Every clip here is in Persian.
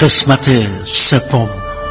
قسمت سوم.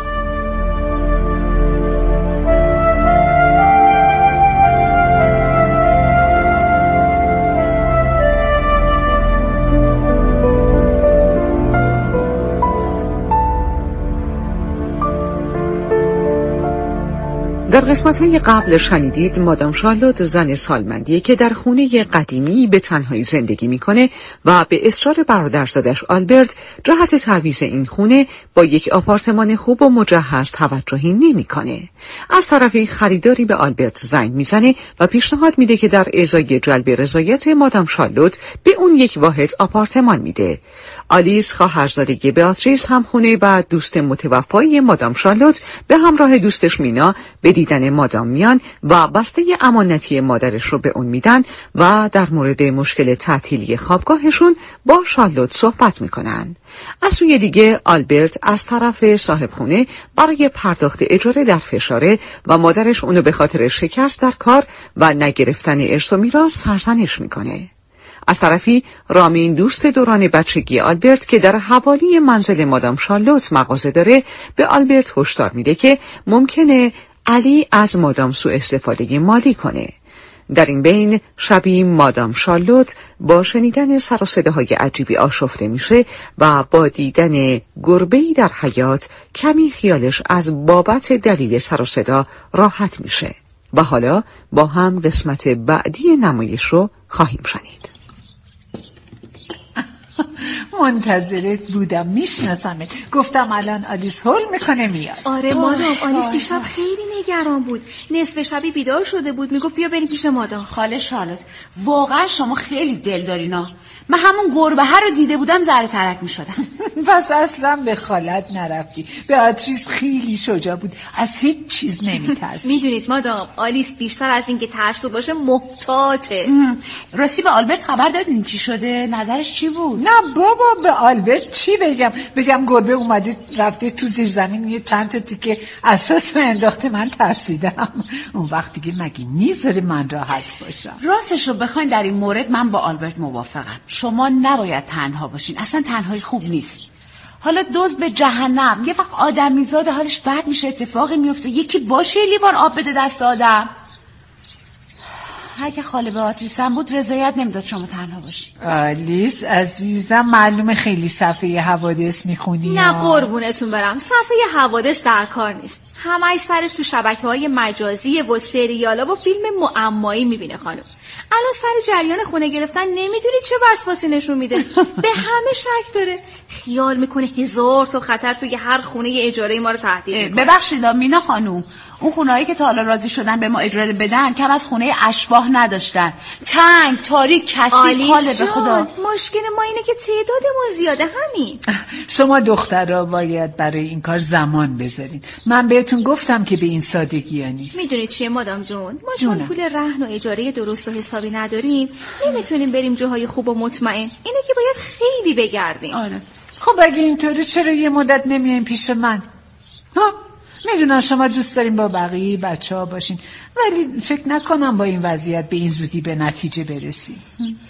در قسمت‌های قبل شنیدید مادام شارلوت زن سالمندیه که در خونه قدیمی به تنهایی زندگی میکنه و به اصرار برادرزادش آلبرت جهت تعویض این خونه با یک آپارتمان خوب و مجهز توجهی نمیکنه. از طرفی خریداری به آلبرت زنگ میزنه و پیشنهاد میده که در ازای جلب رضایت مادام شارلوت به اون یک واحد آپارتمان میده. آلیس خواهرزاده بیاتریس همخونه و دوست متوفای مادام شارلوت به همراه دوستش مینا به دیدن مادام میان و بسته امانتی مادرش رو به اون میدن و در مورد مشکل تعطیلی خوابگاهشون با شارلوت صحبت میکنن. از سوی دیگه آلبرت از طرف صاحب خونه برای پرداخت اجاره در فشاره و مادرش اونو به خاطر شکست در کار و نگرفتن ارث و میراث سرزنش میکنه. از طرفی رامین دوست دوران بچگی آلبرت که در حوالی منزل مادام شارلوت مغازه داره به آلبرت هشدار میده که ممکنه علی از مادام سوء استفاده مالی کنه. در این بین شبی مادام شارلوت با شنیدن سر و صداهای عجیبی آشفته میشه و با دیدن گربه‌ای در حیاط کمی خیالش از بابت دلیل سر و صدا راحت میشه. و حالا با هم قسمت بعدی نمایش رو خواهیم شنید. منتظرت بودم، میشناسمت. گفتم الان آلیس هول میکنه میاد. آره مادام، آلیس دیشب خیلی نگران بود. نصف شبی بیدار شده بود، میگفت بیا بریم پیش مادام. خاله شارلوت واقعا شما خیلی دل دارینا. من همون گربه ها رو دیده بودم ذره ترک میشدم. پس اصلا به خالت نرفتی. بیاتریس خیلی شجاع بود، از هیچ چیز نمیترسید. میدونید مادام، آلیس بیشتر از اینکه ترسو باشه محتاطه. راستی به آلبرت خبر دادین چی شده؟ نظرش چی بود؟ نه بابا، به آلبرت چی بگم گربه اومده رفته تو زیر زمین یه چند تا تیکه اساس انداخته. من ترسیدم. اون وقتی که مگه میذاره من راحت باشم؟ راستشو بخواین در این مورد من با آلبرت موافقم. شما نباید تنها باشین، اصلا تنهایی خوب نیست. حالا دوز به جهنم، یه وقت آدمیزاده حالش بد میشه، اتفاقی میفته، یکی باشه لیوان آب بده دست آدم. اگه خاله بیاتریس هم بود رضایت نمیداد شما تنها باشین. آلیس عزیزم، معلومه خیلی صفحه حوادث میخونی. نه قربونتون برم، صفحه حوادث در کار نیست. همش سرش تو شبکه‌های مجازی و سریالا و فیلم معمایی میبینه خانم. الان سر جریان خونه گرفتن نمیدونی چه وسواسی نشون میده. به همه شک داره، خیال میکنه 1000 تا خطر توی هر خونه اجاره ما رو تهدید میکنه. ببخشید مینا خانوم، اون خونه‌هایی که تا حالا راضی شدن به ما اجاره بدن کم از خونه اشباح نداشتن. تنگ، تاریک، کثیف. حاله به خدا. مشکل ما اینه که تعدادمون زیاده. همین. شما دخترها باید برای این کار زمان بذارین. من بهتون گفتم که به این سادگی ها نیست. میدونید چیه مادام جون؟ ما چون پول رهن و اجاره درست و حسابی نداریم نمیتونیم بریم جاهای خوب و مطمئن. اینه که باید خیلی بگردیم. آره. خب اگه اینطوری چرا یه مدت نمیاین پیش من؟ میدونم شما دوست داریم با بقیه بچه‌ها باشین، ولی فکر نکنم با این وضعیت به این زودی به نتیجه برسیم.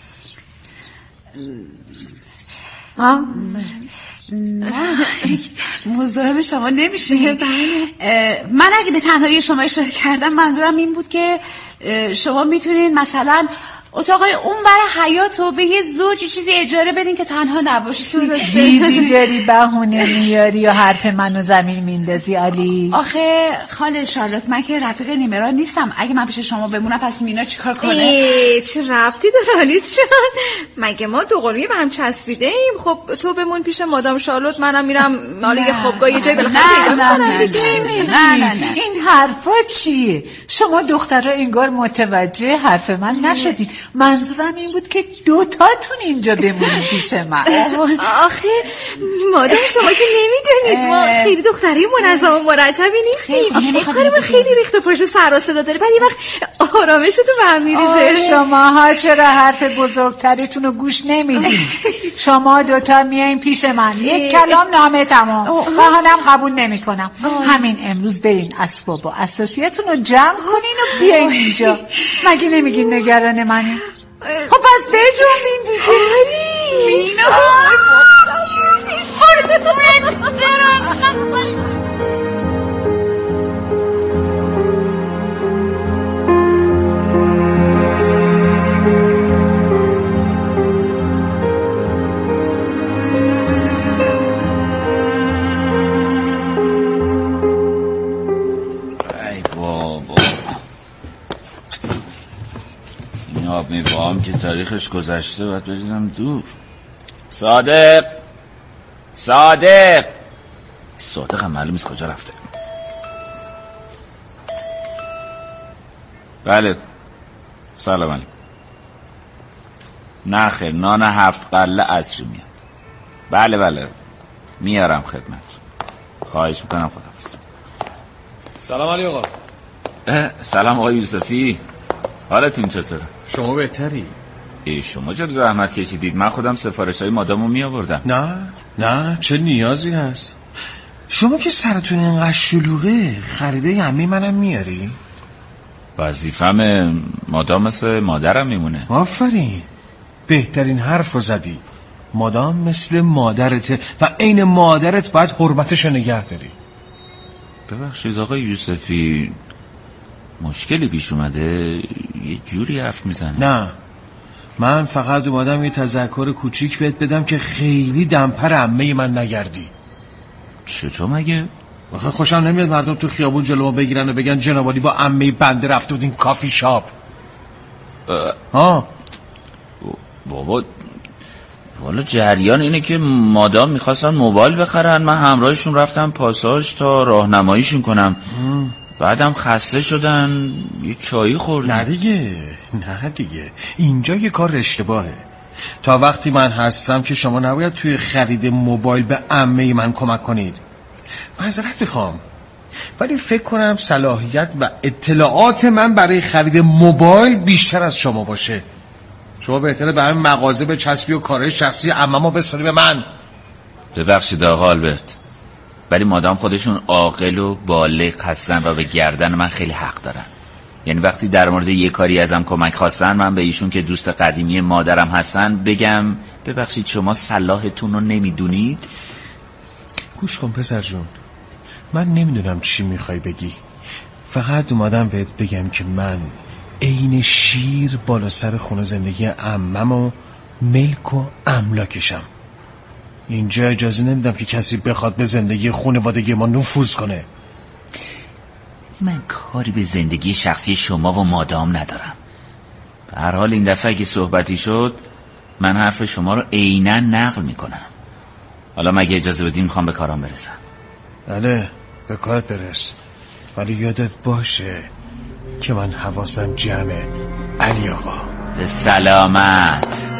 مزاحم شما نمیشه. من اگه به تنهایی شما اشاره کردم منظورم این بود که شما میتونین مثلا اتاقای اون برای حیاتو به یه زوج چیزی اجاره بدین که تنها نباشی. دیدی داری بهونه میاری یا حرف منو زمین میندازی علی؟ آخه خاله شارلوت، من که رفیق نیمران نیستم. اگه من پیش شما بمونم پس مینا چیکار کنه؟ چه ربطی داره آلیس جان؟ مگه ما دو قلویی به هم چسبیده ایم؟ خب تو بمون پیش مادام شارلوت، منم میرم حالا یه خوابگاه یه جای بالاخره. نه این حرفا چیه؟ شما دخترها انگار متوجه حرف من نشدین. منظورم این بود که دوتاتون اینجا بمونید پیش من. آخه مادام شما که نمیدونید ما خیلی دختری منظم و مرتبی نیستیم. کارمون خیلی ریخت و پشت سر و صدا داره، بعد یه وقت آرامشتون به هم میریزه. شماها چرا حرف بزرگترتون رو گوش نمیدین؟ شما دوتا میایین پیش من، یک کلام نامه تمام. بهانم قبول نمیکنم. همین امروز برین اسباب و اساسیتون رو جمع کنین و بیاین اینجا. مگه نمیگین نگران منی؟ خب پس بجنبین دیگه. مینا میفهم که تاریخش گذشته باید بریزم دور. صادق هم معلوم نیست کجا رفته. بله سلام علیکم. نه خیر، نان 7 قله عصری میاد. بله میارم خدمت. خواهش میکنم. خداحافظ. سلام علی آقا. سلام آقای یوسفی، حالتون چطوره؟ شما بهتری؟ شما چرا زحمت کشیدید؟ من خودم سفارش‌های مادامو می آوردم. نه چه نیازی هست؟ شما که سرتون اینقدر شلوغه خریده عمه منم میاری؟ وظیفم مادام مثل مادرم میمونه. آفرین، بهترین حرف رو زدی. مادام مثل مادرته و عین مادرت باید حرمتشو نگه داری. ببخشید آقای یوسفی، مشکلی پیش اومده؟ یه جوری حرف میزنه. نه، من فقط اومدم یه تذکر کوچیک بهت بدم که خیلی دمپر عمه من نگردی. چطور مگه؟ واقعا خوشم نمیاد مردم تو خیابون جلو ما بگیرن و بگن جنابالی با عمه بنده رفته بودین کافی شاپ. بابا والا جریان اینه که مادام میخواستن موبایل بخرن، من همراهشون رفتم پاساژ تا راهنماییشون کنم. بعدم خسته شدن یه چایی خوردن. نه دیگه اینجا یه کار اشتباهه. تا وقتی من هستم که شما نباید توی خرید موبایل به عمه من کمک کنید. معذرت میخوام، ولی فکر کنم صلاحیت و اطلاعات من برای خرید موبایل بیشتر از شما باشه. شما بهتره به همین مغازه به چسبی و کارهای شخصی عمه‌مو بسپاری به من. ببخشید آقا آلبرت، ولی مادام خودشون عاقل و بالغ هستن و به گردن من خیلی حق دارن. یعنی وقتی در مورد یه کاری ازم کمک خواستن، من به ایشون که دوست قدیمی مادرم هستن بگم ببخشید شما صلاحتون رو نمیدونید؟ گوش کن پسر جون، من نمیدونم چی میخوای بگی. فقط اومدم بهت بگم که من عین شیر بالا سر خونه زندگی عمم و ملک و املاکشم. اینجا اجازه نمیدم که کسی بخواد به زندگی خانوادگی ما نفوذ کنه. من کاری به زندگی شخصی شما و مادام ندارم. به هر حال این دفعه که صحبتی شد من حرف شما رو عیناً نقل میکنم. حالا مگه اجازه بدیم میخوام به کارام برسم. بله به کارت برس، ولی یادت باشه که من حواسم جمعه. علی آقا به سلامت.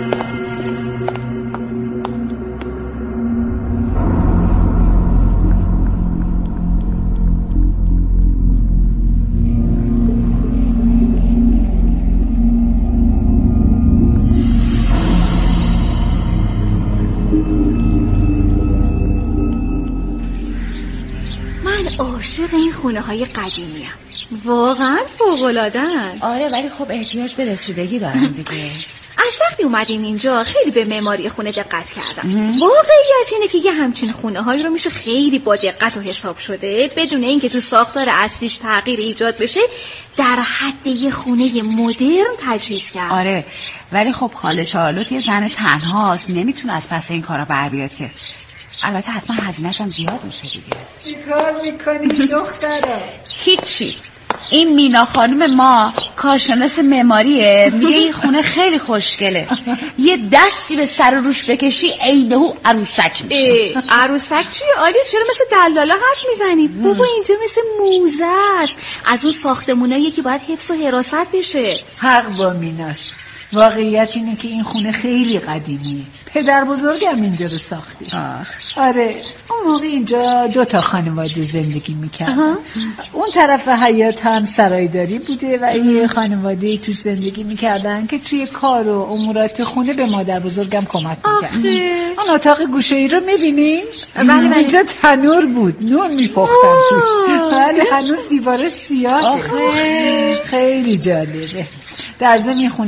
عاشق این خونه های قدیمی هم. واقعا فوق‌العاده‌ان. آره ولی خب احتیاج به رسیدگی دارن دیگه. از وقتی اومدیم اینجا خیلی به معماری خونه دقت کردم. واقعیت اینه که یه همچین خونه هایی رو میشه خیلی با دقت و حساب شده بدون اینکه تو ساختار اصلیش تغییر ایجاد بشه در حد یه خونه مدرن تجهیز کرد. آره ولی خب خاله شارلوت یه زن تنهاست، نمیتونه از پس این کارا بر بیاد که. البته حتما هزینه‌ش هم زیاد میشه دیگه. چی کار میکنی دختره؟ هیچی. این مینا خانم ما کارشناس معماریه، میگه این خونه خیلی خوشگله، یه دستی به سر و روش بکشی عینه‌هو عروسک میشه. عروسک چیه؟ آلیس چرا مثل دلالا حرف میزنی؟ بابا اینجا مثل موزه است، از اون ساختمونایی که باید حفظ و حراست بشه. حق با میناست. واقعیت اینه که این خونه خیلی قدیمیه. پدر بزرگم اینجا رو ساختی. آره اون موقع اینجا 2 خانواده زندگی میکردن. اون طرف حیاط هم سرایداری بوده و یه خانواده توش زندگی میکردن که توی کار و امورات خونه به مادر بزرگم کمک میکردن. اون اتاق گوشه‌ای رو میبینین؟ بله. اینجا تنور بود، نون میپختن توش، ولی هنوز دیوارش سیاهه. خیلی جالبه. در ضمن این خونه 2 داره،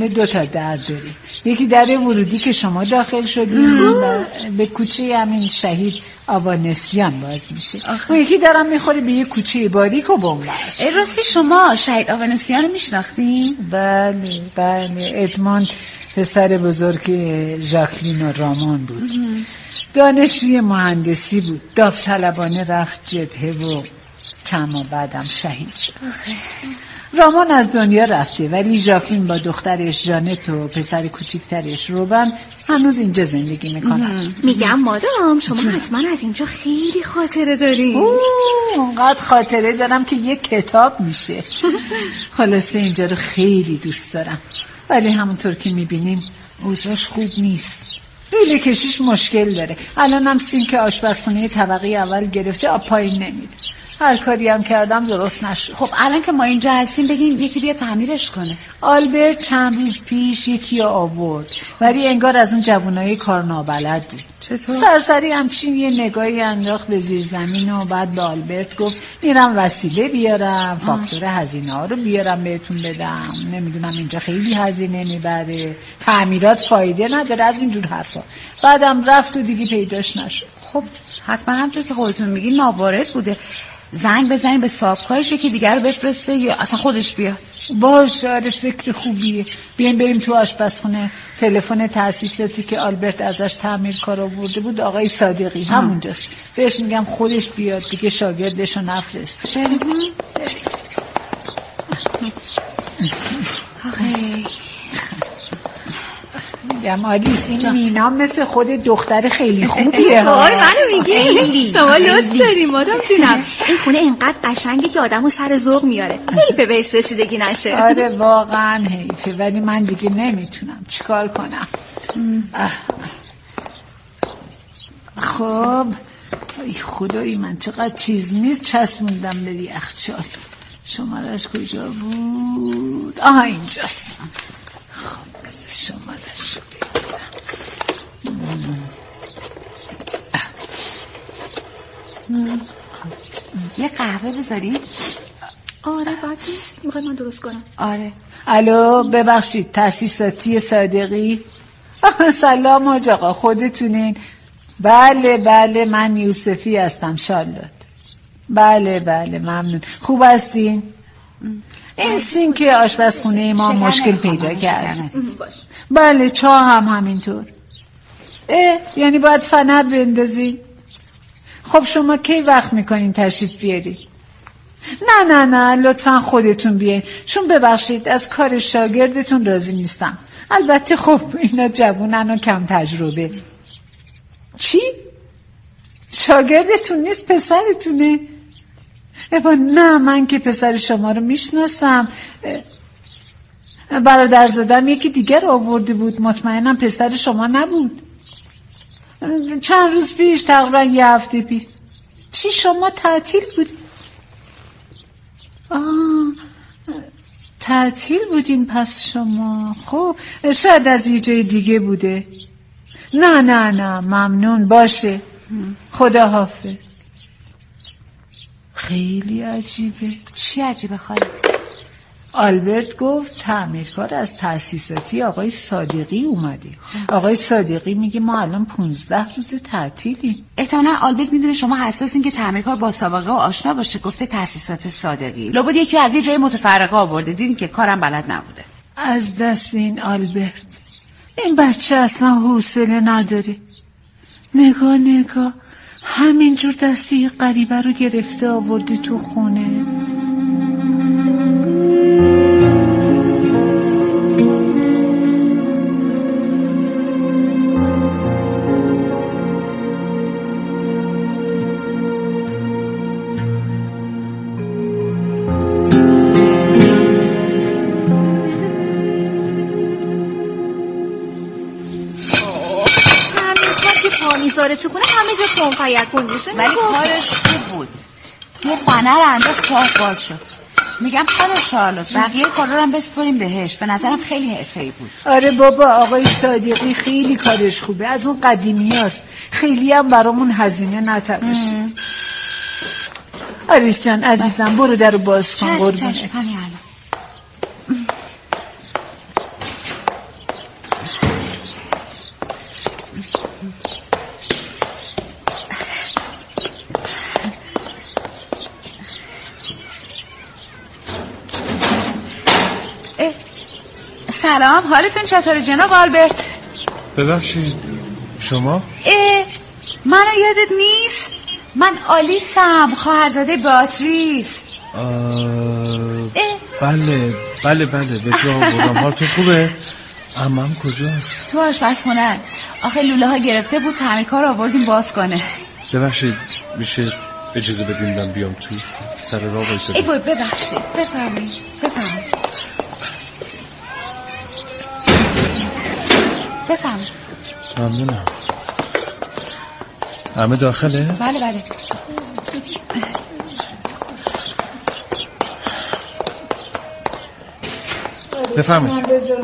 در داره. یکی در ورودی که شما داخل شدین به کوچه همین شهید آوانسیان باز میشه. اون یکی درم میخوره به یه کوچه باریک و بنبست. راستی شما شهید آوانسیان رو میشناختین؟ بله ادموند پسر بزرگ ژاکلین و رامان بود. دانشجوی مهندسی بود. داوطلبانه رفت جبهه و چند ماه بعدم شهید شد. رامان از دنیا رفته ولی ژاکلین با دخترش جانت و پسر کوچیکترش روبن هنوز اینجا زندگی میکنن. میگم مادام شما حتما از اینجا خیلی خاطره دارین. اونقدر خاطره دارم که یک کتاب میشه. خلاصه اینجا رو خیلی دوست دارم ولی همونطور که میبینیم اوضاعش خوب نیست. لوله کشیش مشکل داره. الانم سینک آشپزخونه طبقه اول گرفته، آب پایین نمیره. هر کاری هم کردم درست نشد. خب الان که ما اینجا هستیم بگین یکی بیا تعمیرش کنه. آلبرت چند روز پیش یکی آورد ولی انگار از اون جوانای کار نابلد بود. چطور؟ سرسری همچین یه نگاهی انداخت به زیر زمین و بعد به آلبرت گفت میرم وسیله بیارم، فاکتور هزینه ها رو بیارم بهتون بدم، نمیدونم اینجا خیلی هزینه میبره، تعمیرات فایده نداره، از اینجور حرفا. بعدم رفت و دیگه پیداش نشد. خب حتما همونطور که خودتون میگین ناوارد بوده. زنگ بزنین به صاحبکارش که دیگر رو بفرسته یا اصلا خودش بیاد. باشه، آره فکر خوبیه. بیایم بریم تو آشپزخونه. تلفن تأسیساتی که آلبرت ازش تعمیر کار آورده بود آقای صادقی همونجاست. بهش میگم خودش بیاد دیگه، شاگردشو نفرست. میگم آلیس این مینا مثل خود دختر خیلی خوبیه. وای منو میگی؟ شما لطف داریم مادام جونم. این خونه اینقدر قشنگه که آدمو سر ذوق میاره. حیفه بهش رسیدگی نشه. آره واقعا حیفه ولی من دیگه نمیتونم چیکار کنم. خب ای خدایی من چقدر چیز نیست چسبوندم به یخچال. شمارش کجا بود؟ اینجاست. خب بذار شمارش رو بگیرم. یه قهوه بذاری؟ آره باید نیست، میخوای من درست کنم. آره. الو ببخشید تأسیساتی صادقی؟ سلام حاج آقا، خودتونین؟ بله من یوسفی هستم. شارلوت. بله ممنون. خوب هستین؟ این سینک آشپزخونه ما مشکل پیدا کرد. بله چاه هم همینطور. یعنی باید فنر بندازین؟ خب شما کی وقت میکنین تشریف بیارین؟ نه لطفا خودتون بیاین، چون ببخشید از کار شاگردتون راضی نیستم. البته خب اینا جوونن و کم تجربه. چی؟ شاگردتون نیست پسرتونه؟ نه من که پسر شما رو میشناسم. برادرزادم یکی دیگر آورده بود، مطمئنم پسر شما نبود. چند روز پیش، تقریبا یه هفته پیش. چی شما تعطیل بود؟ تعطیل بودین پس شما؟ خب شاید از یه جای دیگه بوده. نه ممنون، باشه، خدا حافظ. خیلی عجیبه. چی عجیبه خاله؟ آلبرت گفت تعمیرکار از تأسیساتی آقای صادقی اومده. آقای صادقی میگه ما الان 15 روز تعطیلیم. احتمالاً آلبرت میدونه شما حساسین که تعمیرکار با سابقه و آشنا باشه، گفته تأسیسات صادقی. لابد یکی از یه جای متفرقه آورده، دیدین که کارم بلد نبوده. از دست این آلبرت. این بچه اصلا حوصله نداره. نگاه همینجور دستی غریبه رو گرفته آورده تو خونه. میذاره تو خونه همه جا کنفیکون میشه. ولی کارش خوب بود. یه فنر انداخت چاه باز شد. میگم خانم شارلوت بقیه کارا رو هم بسپاریم بهش، به نظرم خیلی حرفه‌ای بود. آره بابا آقای صادقی خیلی کارش خوبه، از اون قدیمیاست، خیلی هم برامون هزینه نترشه. آریس جان عزیزم برو درو باز کن قربونت. سلام، حالتون چطوره جناب آلبرت؟ ببخشید شما؟ منو یادت نیست؟ من آلیسم، خواهرزاده باتریس. بله به جا بودم. حالتون خوبه؟ عمم کجاست؟ تو آشپزخونه. آخه لوله ها گرفته بود، تعمیرکار آوردیم باز کنه. ببخشید میشه اجازه بدین من بیام تو؟ سر راه وایسادم. وای ببخشید، بفرمایید. ممنونم. همه داخله؟ بله. بفرمایید.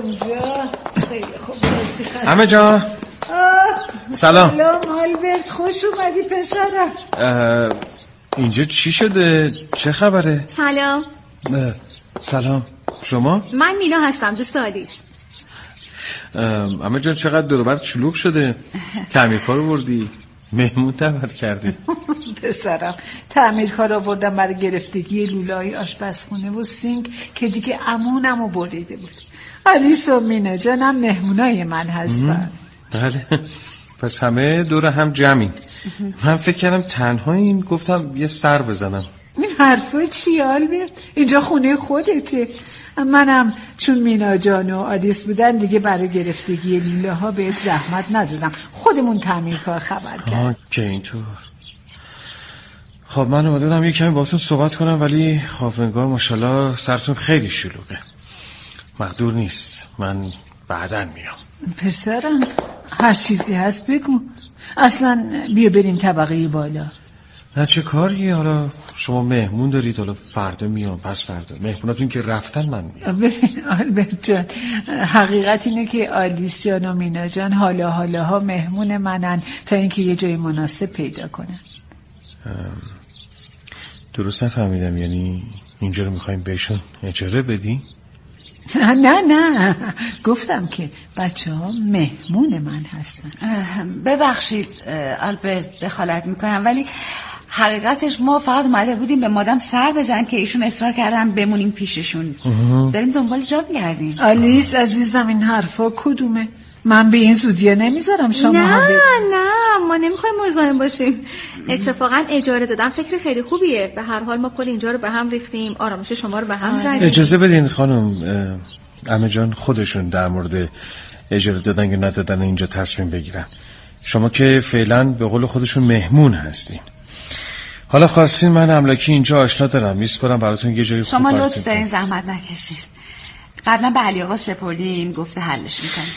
همه جا سلام. آلبرت، خوش اومدی پسرم. اینجا چی شده؟ چه خبره؟ سلام. شما؟ من مینا هستم، دوست آلیس. همه جان چقدر دور و بر شلوغ شده. تعمیرکار آوردی؟ مهمون دعوت کردی؟ پسرم تعمیرکار آوردم برای گرفتگی لوله‌های آشپزخونه و سینک که دیگه عمونمو بریده بود. آلیس و مینا جانم مهمونای من هستن. بله، پس همه دور هم جمعین. من فکر کردم تنهایین، گفتم یه سر بزنم. این حرفا چی آلبرت؟ اینجا خونه خودته. منم چون مینا جان و آلیس بودن دیگه برای گرفتگی لوله ها بهت زحمت ندادم، خودمون تعمیرکار خبر کرد. که اینطور. خب من اومدم یه کمی باهاتون صحبت کنم، ولی خب انگار ماشاءالله سرتون خیلی شلوغه. مقدور نیست، من بعداً میام. پسرم هر چیزی هست بگو. اصلا بیا بریم طبقه بالا. نه چه کاریه؟ حالا شما مهمون دارید، حالا فردا میام، پس فردا مهموناتون که رفتن من میام. ببین آلبرت جان، حقیقت اینه که آلیس جان و مینا جان حالا مهمون منن تا اینکه یه جای مناسب پیدا کنن. درست نفهمیدم، یعنی اینجا رو میخوایم بهشون اجاره بدی؟ نه گفتم که بچه ها مهمون من هستن. ببخشید آلبرت دخالت میکنم، ولی حقیقتش ما فقط اومده بودیم به مادام سر بزن که ایشون اصرار کردن بمونیم پیششون. داریم دنبال جا بگردیم. آلیس عزیزم این حرفا کدومه؟ من به این زودیه نمیذارم شما. نه ما نمیخوایم مزاحم باشیم. اتفاقا اجاره دادن فکر خیلی خوبیه. به هر حال ما کل اینجا رو به هم ریختیم، آرامش شما رو به هم زدیم. اجازه بدین خانم، عمه جان خودشون در مورد اجاره دادن یا ندادن اینجا تصمیم بگیرن. شما که فعلا به قول خودشون مهمون هستین. حالا خواستین من املاکی اینجا آشنا دارم، میسپارم براتون یه جایی خوب. شما لطف دارین زحمت نکشید. قبلا به علی آقا سپردیم، گفته حلش میکنیم.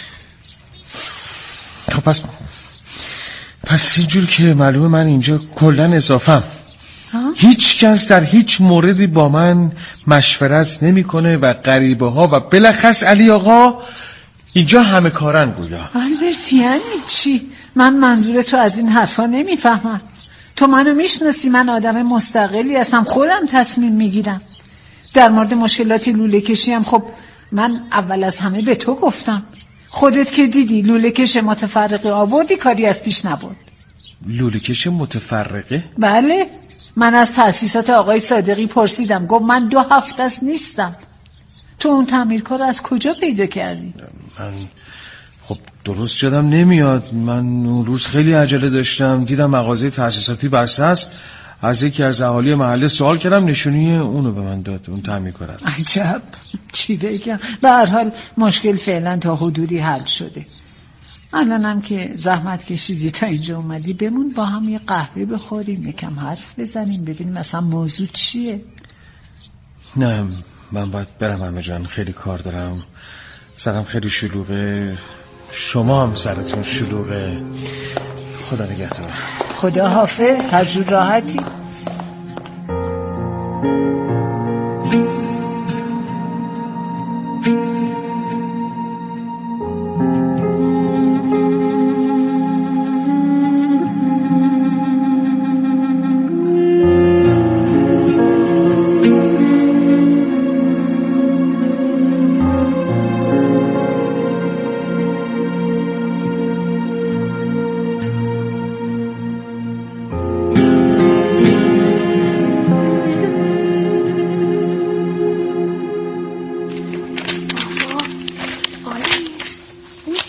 خب پس اینجور که معلومه من اینجا کلن اضافم. هیچ کس در هیچ موردی با من مشورت نمیکنه و غریبه ها و بلخص علی آقا اینجا همه کارن گویا. آلبرت یعنی چی؟ من منظور تو از این حرفا نمیفهمم. تو منو میشناسی، من آدم مستقلی هستم، خودم تصمیم میگیرم. در مورد مشکلات لوله کشی هم خب من اول از همه به تو گفتم. خودت که دیدی لوله کش متفرقه آوردی، کاری از پیش نبرد. لوله کش متفرقه؟ بله، من از تأسیسات آقای صادقی پرسیدم، گفت من 2 هفته است نیستم. تو اون تعمیرکار از کجا پیدا کردی؟ من خب درست یادم نمیاد. من اون روز خیلی عجله داشتم، دیدم مغازه تأسیساتی بسته است. از یکی از اهالی محله سوال کردم، نشونی اونو به من داد، اون تعمیرکار. عجب، چی بگم. به هر حال مشکل فعلا تا حدودی حل شده. الانم که زحمت کشیدی تا اینجا اومدی، بمون با هم یه قهوه بخوریم، یکم حرف بزنیم، ببینیم مثلا موضوع چیه. نه من باید برم عمه جان، خیلی کار دارم، سرم خیلی شلوغه، شما هم سرتون شلوغه. خدا نگهدار. خدا حافظ، هر جور راحتی.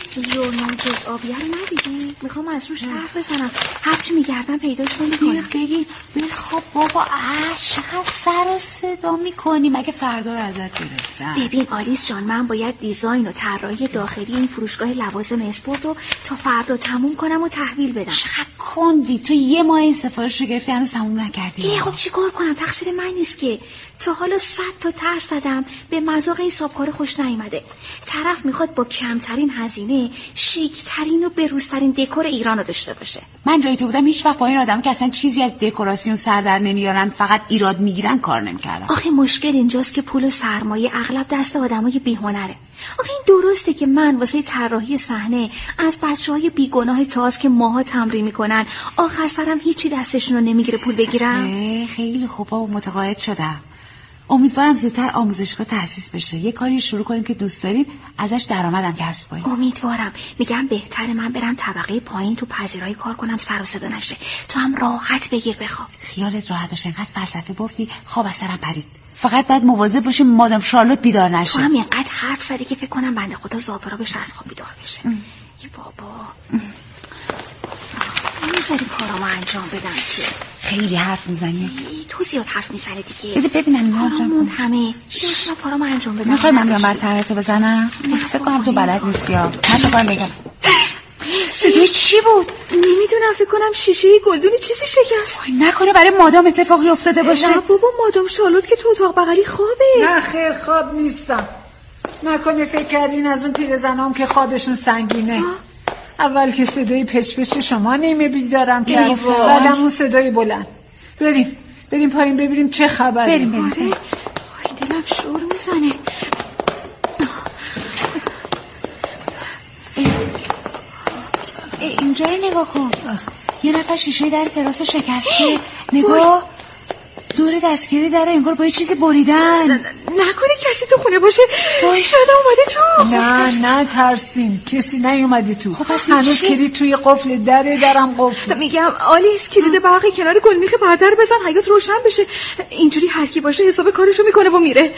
ژورنال جز آبیه رو ندیدی؟ میخوام از روش حرف بزنم، هرچی میگردم پیداش نمیکنم. بگی خب بابا چقدر سر و صدا میکنی، مگه فردا رو ازت گرفتم؟ ببین آلیس جان، من باید دیزاین و طراحی داخلی این فروشگاه لوازم اسپورت رو تا فردا تموم کنم و تحویل بدم. چقدر کندی، تو یه ماه این سفارش رو گرفتی هنوز تموم نکردی. خب چیکار کنم، تقصیر من نیست که. تا حالا 100 تا طرح زدم، به مذاق حسابکار خوش نیومده. طرف میخواد با کمترین هزینه شیکترین و بروزترین دکور ایران رو داشته باشه. من جای تو بودم هیچ وقت با این آدم که اصلا چیزی از دکوراسیون سر در نمیارن فقط ایراد میگیرن کار نمیکردم. آخه مشکل اینجاست که پول و سرمایه اغلب دست آدمای بی‌هنره. آخه این درسته که من واسه طراحی صحنه از بچهای بیگناه تاس که ماها تمرین میکنن آخر سرم هیچی دستشون رو نمیگیره پول بگیرم؟ خیلی خوبه و متقاعد شدم. امیدوارم زودتر آموزشگاه تأسیس بشه، یه کاری شروع کنیم که دوست داریم ازش درآمدم کسب کنیم. امیدوارم. میگم بهتره من برم طبقه پایین تو پذیرایی کار کنم، سر و صدا نشه. تو هم راحت بگیر بخواب. خیالت راحت باشه، انقدر فلسفه گفتی خواب از سرم پرید. فقط باید مواظب باشیم مادام شارلوت بیدار نشه. تو هم اینقدر حرف زدی که فکر کنم بنده خدا زاپرا بشه از خواب بیدار بشه. ای بابا میذاری کارامو انجام بدم که خیلی حرف میزنی. تو زیاد حرف میزنی دیگه. بده ببینم کارامون همه بیشتر کارامو انجام بدم. میخوای من بیام بر طرحتو بزنم؟ فکر کنم تو بلد نیستی ها. من تو بگم صدای چی بود؟ نمیدونم، فکر کنم شیشه گلدونی چیزی شکست. نکنه برای مادام اتفاقی افتاده باشه. نه بابا، مادام شارلوت که تو اتاق بغلی خوابه. نه خیر خواب نیستم. نکنه فکر کردین از اون پیرزنام که خوابشون سنگینه. اول که صدای پچ شما نیمه بیدارم کرد، بعدم اون صدای بلند. بریم پایین ببینیم چه خبره. بریم. وای دلم شور میزنه. اینجا رو نگاه کن. یه نفر شیشه در تراس شکسته. نگاه دور دستگیری در انگار با یه چیزی بریدن. نکنه کسی تو خونه باشه. شاید اومده تو. نه ترسین، کسی نیومده تو. هنوز کلید توی قفل درم قفل. میگم آلیس کلید برق کنار گلمیخ بردر بزن حیاط روشن بشه. اینجوری هر کی باشه حساب کارشو میکنه و میره.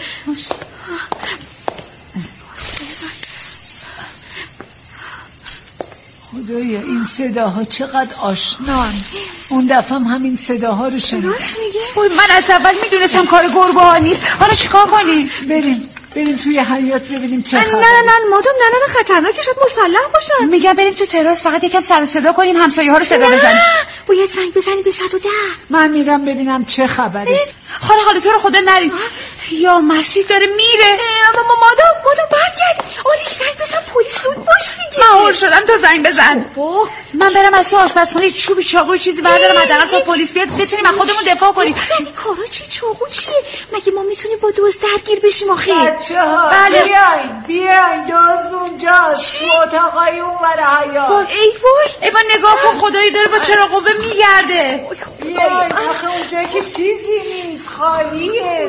خدایا این صداها چقدر آشنان. اون دفعه همین صداها رو شنیدم. راست میگه؟ من از اول میدونستم کار گربه ها نیست. حالا چیکار کنیم؟ بریم توی حیاط ببینیم چه خبره. نه مادام نه خطرناکه، شاید مسلح باشن. میگم بریم تو تراس فقط یکم سر و صدا کنیم، همسایه ها رو صدا بزنیم. باید زنگ بزنیم به 110. من میرم ببینم چه خبره. خاله تو رو خدا نرید. یا مسیح داره میره. مادام برگرد. آلیس زنگ بزن پلیس زود باش دیگه. مهار شدم تو زنگ بزن. من برم از تو آشپزخونه چوبی چاقو چیزی بردارم حداقل تا پلیس بیاد بتونیم از خودمون دفاع کنیم. این کارا چی چاقو چیه؟ مگه ما میتونیم با دزد درگیر بشیم آخه؟ بچه‌ها بله. بیاین دزد اونجاست. تو اتاقای اونور حیاط. ای وای نگاه کن خدایی داره با چراغ قوه میگرده. بیاین آخه اونجا که چیزی نیست، خالیه.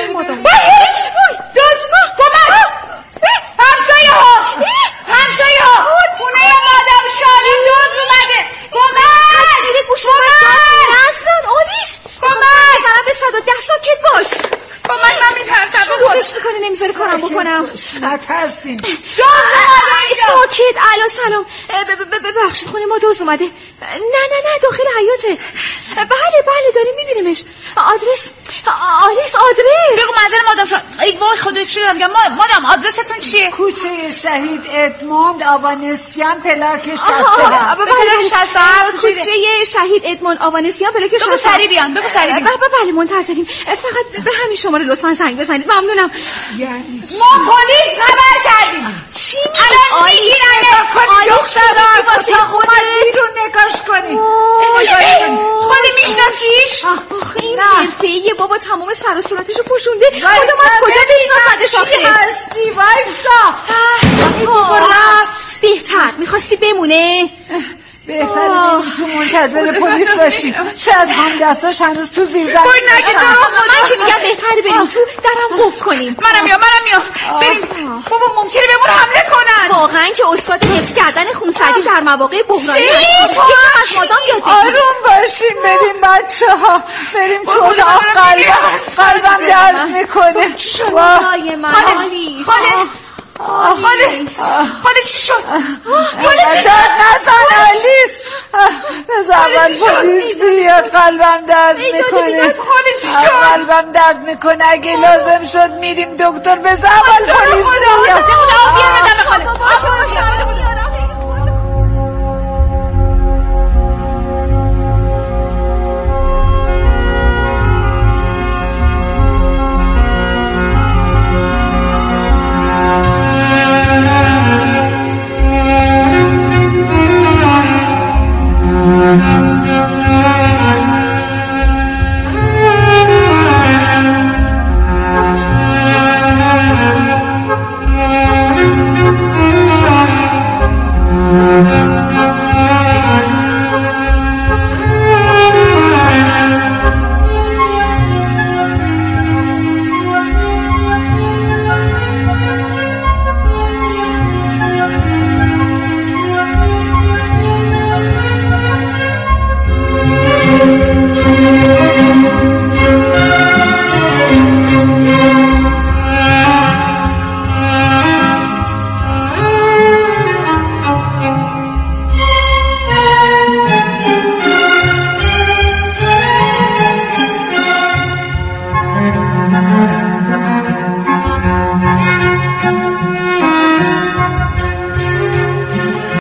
دزد کمک! همسایه ها خونه مادام شارلوت دزد اومده. کمک! زیر گوش نزن آلیس. کمک! منم به 110 ساکت باش. من میترسم. شروعش میکنه نمیذاره کارم بکنم. نترسین. ساکت. الو سلام. ببخشید خونه ما دزد اومده. نه داخل حیاطه. بله داریم میبینیمش. آلیس آدرس. بگو منظر مادام شارلوت. ای وای خودش شدم میگم مادام آدرستون چیه؟ کوچه شهید ادموند آوانسیان پلاک 67. بله 67. کوچه شهید ادموند آوانسیان پلاک 67. بگو سری بیان. بله منتظریم. فقط به همین شماره لطفاً زنگ بزنید. ممنونم. یعنی چی؟ ما پلیس خبر کردیم. چی الان میگیرن. واسه خودت رو نگاش کنی. خاله میشناسیش؟ آخه این حرفه‌ایه بابا، تمام سر و صورتشو پوشونده. آدم از کجا بشناسدش آخه؟ هستی وایسا. رفت. بهتر میخواستی بمونه؟ بهتره تو منتظر پلیس باشیم. شاید هم دستاش هنوز تو زیر زمین باشه. من که میگم بهتره بریم تو درم قفل کنیم. منم میام بریم. بابا ممکنه بهمون حمله کنن. واقعا که استاد حفظ کردن خونسردی در مواقع بحرانی هست. از مادام یاد بگیر. آروم باشیم. بریم بچه‌ها. بریم تو اتاق. قلبم درد میکنه. خدای من آلیس. خاله چی شد؟ داد نزن آلیس. بذار اول پلیس بیاد. قلبم درد میکنه. قلبم درد میکنه. اگه لازم شد میریم دکتر. بذار اول پلیس بیاد.